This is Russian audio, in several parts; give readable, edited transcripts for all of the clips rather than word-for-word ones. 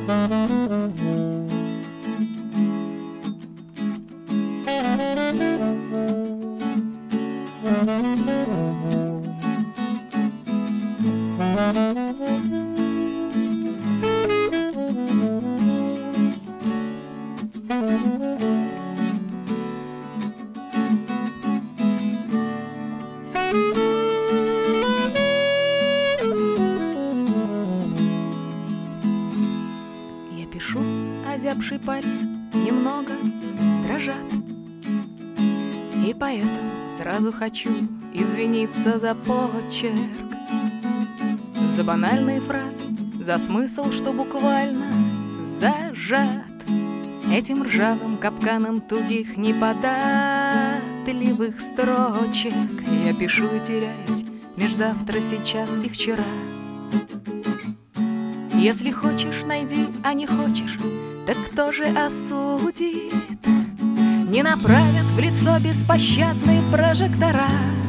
Я пишу, озябшие пальцы немного дрожат, и поэтому сразу хочу извиниться за почерк, за банальные фразы, за смысл, что буквально зажат этим ржавым капканом тугих неподатливых строчек. Я пишу и теряюсь меж завтра, сейчас и вчера. Если хочешь, найди, а не хочешь, так кто же осудит? Не направят в лицо беспощадные прожектора,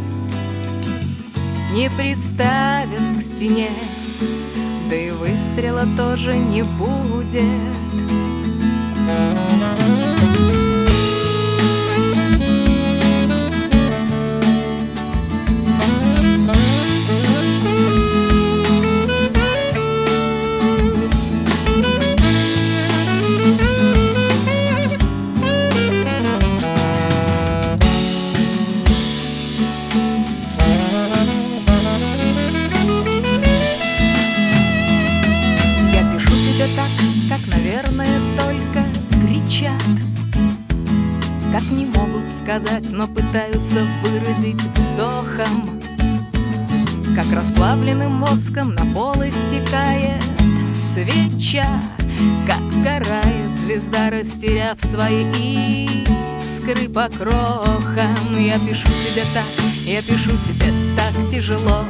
не приставят к стене, да и выстрела тоже не будет. Так, как, наверное, только кричат, как не могут сказать, но пытаются выразить вздохом, как расплавленным воском на полы стекает свеча, как сгорает звезда, растеряв свои искры по крохам. Я пишу тебе так, я пишу тебе так тяжело,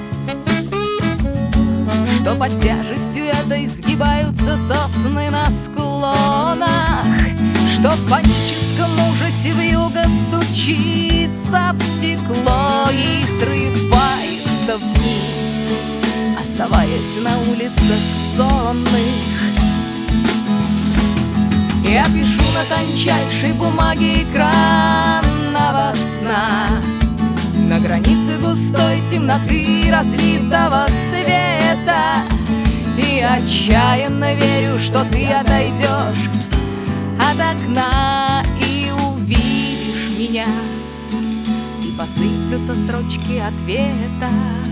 что под тяжестью яда изгибаются сосны на склонах, что в паническом ужасе вьюга стучится об стекло и срывается вниз, оставаясь на улицах сонных. Я пишу на тончайшей бумаге экранного сна, на границе густой темноты разлитого света, и отчаянно верю, что ты отойдешь от окна и увидишь меня, и посыплются строчки ответа.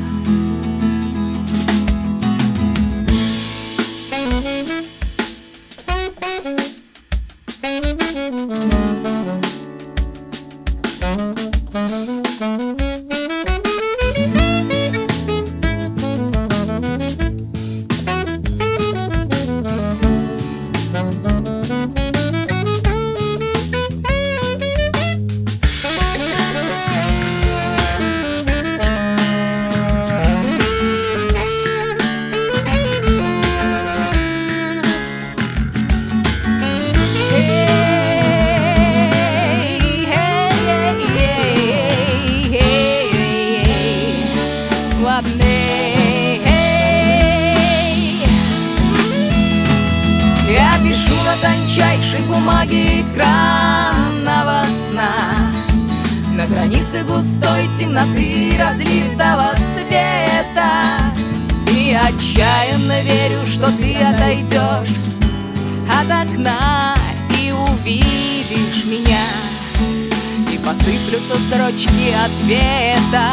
Я пишу на тончайшей бумаге экранного сна, на границе густой темноты разлитого света, и отчаянно верю, что ты отойдешь от окна и увидишь меня, и посыплются строчки ответа.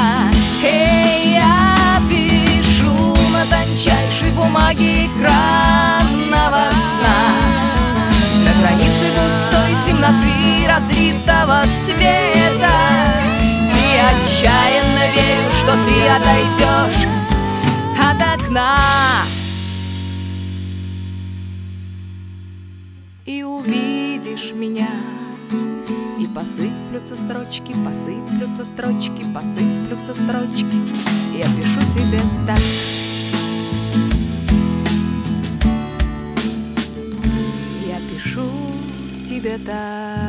Я пишу на тончайшей бумаге экранного сна, на границе густой темноты разлитого света, и отчаянно верю, что ты отойдешь от окна и увидишь меня, и посыплются строчки, посыплются строчки, посыплются строчки. Я пишу тебе так. Я пишу тебе так.